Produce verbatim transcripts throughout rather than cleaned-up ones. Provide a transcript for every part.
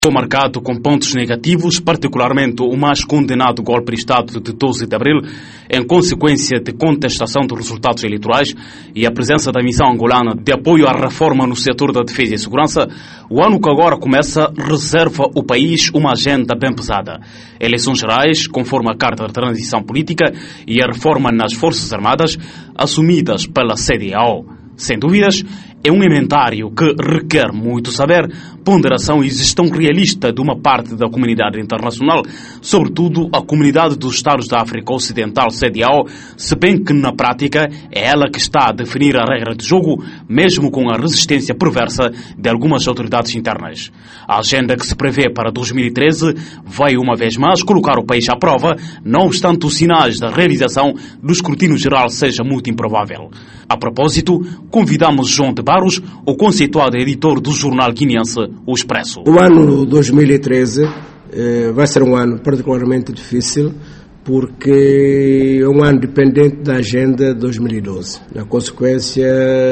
Foi marcado com pontos negativos, particularmente o mais condenado golpe de Estado de doze de abril, em consequência de contestação dos resultados eleitorais e a presença da missão angolana de apoio à reforma no setor da defesa e segurança. O ano que agora começa reserva o país uma agenda bem pesada. Eleições gerais, conforme a Carta de Transição Política, e a reforma nas Forças Armadas, assumidas pela C D A O. Sem dúvidas, é um inventário que requer muito saber, ponderação e gestão realista de uma parte da comunidade internacional, sobretudo a comunidade dos Estados da África Ocidental, C D A O, se bem que na prática é ela que está a definir a regra de jogo, mesmo com a resistência perversa de algumas autoridades internas. A agenda que se prevê para dois mil e treze vai uma vez mais colocar o país à prova, não obstante os sinais da realização do escrutínio geral seja muito improvável. A propósito, convidamos João de Barros, o conceituado editor do jornal guineense O Expresso. O ano dois mil e treze eh, vai ser um ano particularmente difícil, porque é um ano dependente da agenda de dois mil e doze, na consequência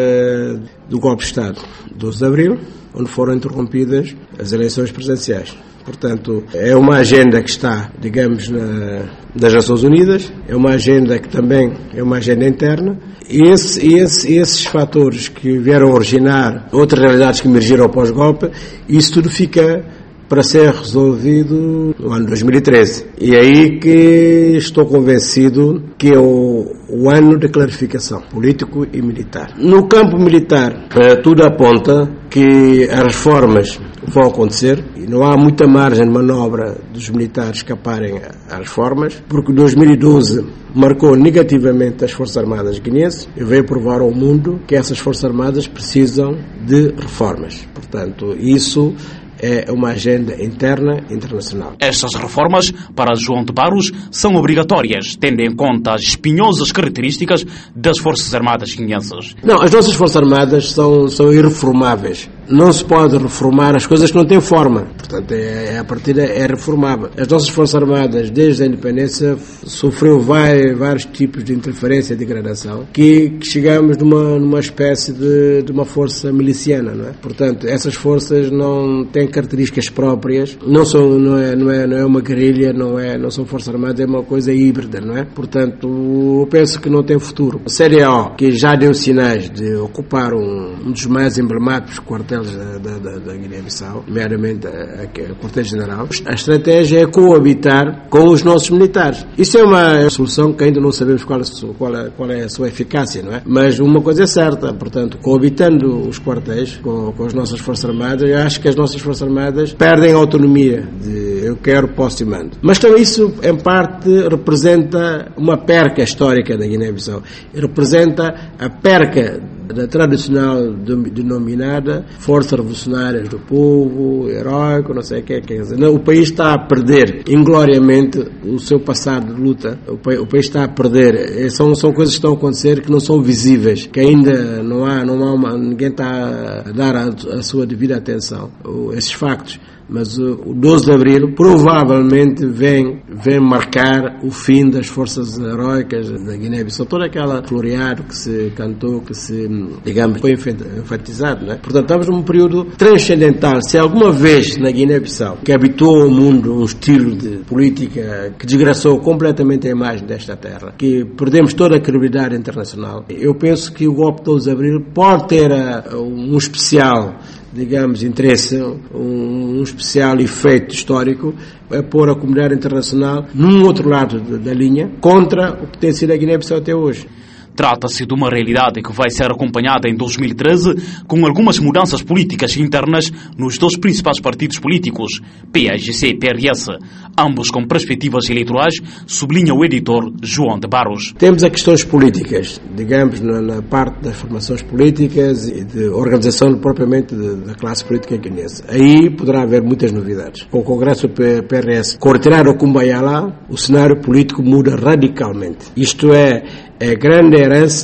do golpe de Estado, doze de abril, onde foram interrompidas as eleições presidenciais. Portanto, é uma agenda que está, digamos, na, nas Nações Unidas, é uma agenda que também é uma agenda interna, e esse, esse, esses fatores que vieram originar outras realidades que emergiram após o golpe, isso tudo fica para ser resolvido no ano dois mil e treze. E é aí que estou convencido que é o, o ano de clarificação político e militar. No campo militar, tudo aponta que as reformas vão acontecer e não há muita margem de manobra dos militares escaparem às reformas, porque dois mil e doze marcou negativamente as Forças Armadas guineenses e veio provar ao mundo que essas Forças Armadas precisam de reformas. Portanto, isso é uma agenda interna internacional. Estas reformas, para João de Barros, são obrigatórias, tendo em conta as espinhosas características das Forças Armadas guineenses. Não, as nossas Forças Armadas são, são irreformáveis. Não se pode reformar as coisas que não têm forma. Portanto, é, a partida é reformável. As nossas Forças Armadas, desde a independência, sofreu vários, vários tipos de interferência e degradação, que, que chegamos numa, numa espécie de, de uma força miliciana, não é? Portanto, essas forças não têm características próprias, não são, não é, não é, não é uma guerrilha, não é, não são Forças Armadas, é uma coisa híbrida, não é? Portanto, eu penso que não tem futuro. A C D A O, que já deu sinais de ocupar um, um dos mais emblemáticos quartéis da, da, da, da Guiné-Bissau, nomeadamente a, a, a quartel-general, a estratégia é coabitar com os nossos militares. Isso é uma solução que ainda não sabemos qual, qual, é, qual é a sua eficácia, não é? Mas uma coisa é certa, portanto, coabitando os quartéis com, com as nossas Forças Armadas, eu acho que as nossas Forças Armadas perdem a autonomia de eu quero, posso e mando. Mas também isso, em parte, representa uma perca histórica da Guiné-Bissau. Representa a perca da tradicional denominada Forças Revolucionárias do Povo, heróico, não sei o que, quer dizer, o país está a perder ingloriamente o seu passado de luta, o país está a perder, são, são coisas que estão a acontecer que não são visíveis, que ainda não há, não há uma, ninguém está a dar a, a sua devida atenção a esses factos. Mas o doze de abril provavelmente vem, vem marcar o fim das forças heróicas da Guiné-Bissau. Todo aquele floreado que se cantou, que se, digamos, foi enfatizado, não é? Portanto, estamos num período transcendental. Se alguma vez na Guiné-Bissau, que habitou o mundo um estilo de política que desgraçou completamente a imagem desta terra, que perdemos toda a credibilidade internacional, eu penso que o golpe de doze de abril pode ter um especial, digamos, interesse, um, um especial efeito histórico, é pôr a comunidade internacional num outro lado da linha, contra o que tem sido a Guiné-Bissau até hoje. Trata-se de uma realidade que vai ser acompanhada em dois mil e treze com algumas mudanças políticas internas nos dois principais partidos políticos, P A G C e P R S, ambos com perspectivas eleitorais, sublinha o editor João de Barros. Temos as questões políticas, digamos, na, na parte das formações políticas e de organização propriamente da classe política guinense. Aí poderá haver muitas novidades. Com o Congresso do P R S, com retirar o Cumbaya lá, o cenário político muda radicalmente. Isto é, é grande herança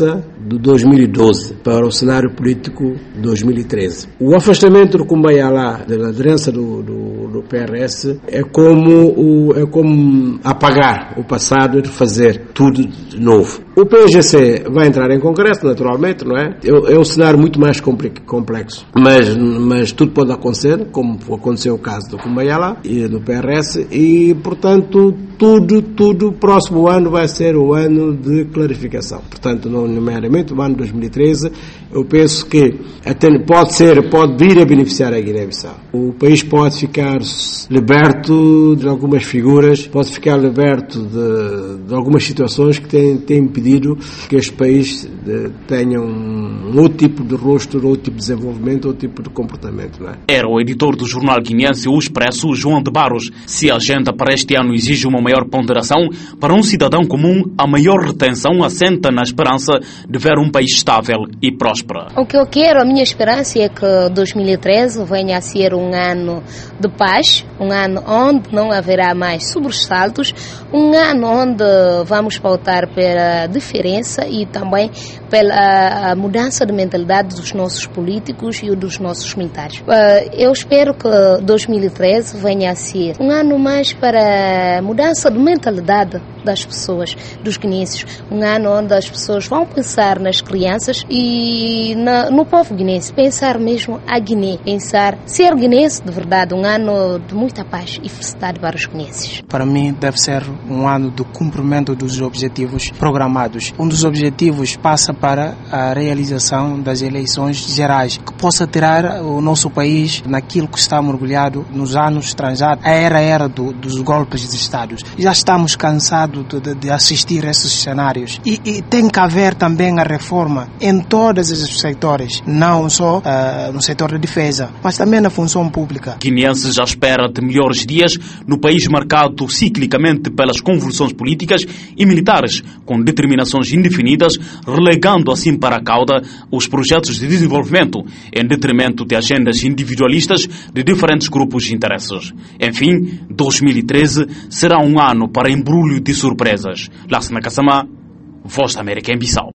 de dois mil e doze para o cenário político de dois mil e treze. O afastamento do Kumbaya da liderança do, do, do P R S é como, o, é como apagar o passado e fazer tudo de novo. O P G C vai entrar em congresso, naturalmente, não é? É, é um cenário muito mais complexo, mas, mas tudo pode acontecer, como aconteceu o caso do Kumbaya e do P R S, e, portanto, tudo, tudo, próximo ano vai ser o ano de clarificação. Portanto, nomeadamente, o ano dois mil e treze, eu penso que até pode ser, pode vir a beneficiar a Guiné-Bissau. O país pode ficar liberto de algumas figuras, pode ficar liberto de, de algumas situações que têm, têm impedido que este país tenha um outro tipo de rosto, outro tipo de desenvolvimento, outro tipo de comportamento. Não é? Era o editor do jornal guineense O Expresso, João de Barros. Se a agenda para este ano exige uma maior ponderação, para um cidadão comum, a maior retenção assenta na esperança de ver um país estável e próspero. O que eu quero, a minha esperança é que dois mil e treze venha a ser um ano de paz, um ano onde não haverá mais sobressaltos, um ano onde vamos pautar pela diferença e também pela mudança de mentalidade dos nossos políticos e dos nossos militares. Eu espero que dois mil e treze venha a ser um ano mais para mudança de mentalidade das pessoas, dos guineenses, um ano onde as pessoas vão pensar nas crianças e na, no povo guinense, pensar mesmo a Guiné, pensar ser guinense de verdade, um ano de muita paz e felicidade para os guineenses. Para mim deve ser um ano de cumprimento dos objetivos programados. Um dos objetivos passa para a realização das eleições gerais, que possa tirar o nosso país naquilo que está mergulhado nos anos transados, a era era do, dos golpes de Estado. Já estamos cansados de, de, de assistir a esses cenários e, e tem que haver também a reforma em todos os setores, não só uh, no setor de defesa, mas também na função pública. Guineenses à espera de melhores dias no país marcado ciclicamente pelas convulsões políticas e militares, com determinações indefinidas, relegando assim para a cauda os projetos de desenvolvimento em detrimento de agendas individualistas de diferentes grupos de interesses. Enfim, dois mil e treze será um ano para embrulho de surpresas. Lassana Kassamá, Voz da América em Bissau.